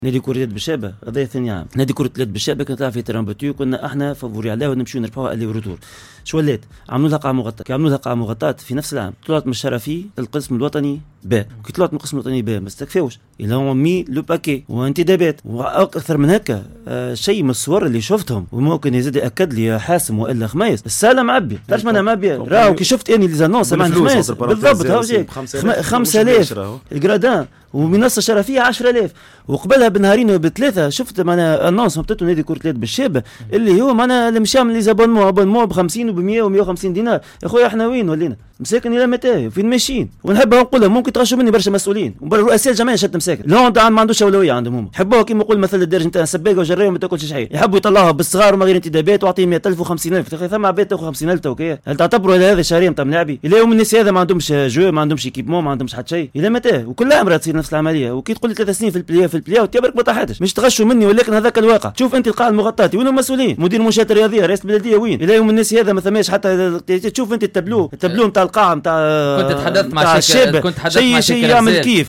نادي كرة اليد بالشابة هذا ثاني عام. نادي كرة اليد بالشابة كانت تلعب في تيران بوتيو، كنا احنا فافوري عليها ونمشيو نربحوها اللي ورتور. شو ولات عملوا لها قاعة مغطاة، كي عملوا لها قاعة مغطاة في نفس العام طلعت من الشرفي القسم الوطني ب، وكي طلعت من القسم الوطني ب ما استكفاوش إلا هم مي لو باكي وانتدابات واكثر من هكا. شيء من الصور اللي شفتهم وممكن يزيد ياكد لي حاسم والا خميس السالة معبي تعرف معناها معبي. راهو كي شفت اني لي زانونس مع خميس بالضبط هاو جاي 5000 الجرادان ومنصة شرفية 10,000 وقبلها بنهارين بثلاثة شفت معنا انونس مبتدو نادي كرة اليد بالشابة اللي هو معنا اللي مشى من لي زابونمون ب50 وب100 و150 دينار. يا خويا احنا وين ولينا مساكن الى متى فين ماشيين؟ ونحبها نقولها ممكن تغشوا مني برشا مسؤولين رؤساء الجمعيه شد مساكن لا ما عندوش اولويه عندهم هم يحبوها كيما نقول مثل الدرج نتاع سباقه وجرايه وما تاكلش شيء يحبوا يطلعوها بالصغار وما غير انتدابات واعطيهم 100,000 و50,000 ثم عباد تاخذ 50,000 توكيه. هل تعتبروا هذا شهريه نتاع ملاعبي؟ الى يوم الناس هذا ما عندهمش جو ما عندهمش ايكيبمون ما عندهمش حتى شيء الى متى؟ وكل عام تصير نفس العمليه. وكي تقول لي 3 سنين في البلاي وتبرك ما طاحتش مش تغشوا مني ولكن هذاك الواقع. شوف انت القاعه المغطاه وين المسؤولين؟ مدير المنشات الرياضيه رئيس البلديه وين؟ الى يوم الناس هذا ما ثماش حتى تشوف انت التابلو نتاع القاعه نتاع كنت تحدثت مع شيء يعمل كيف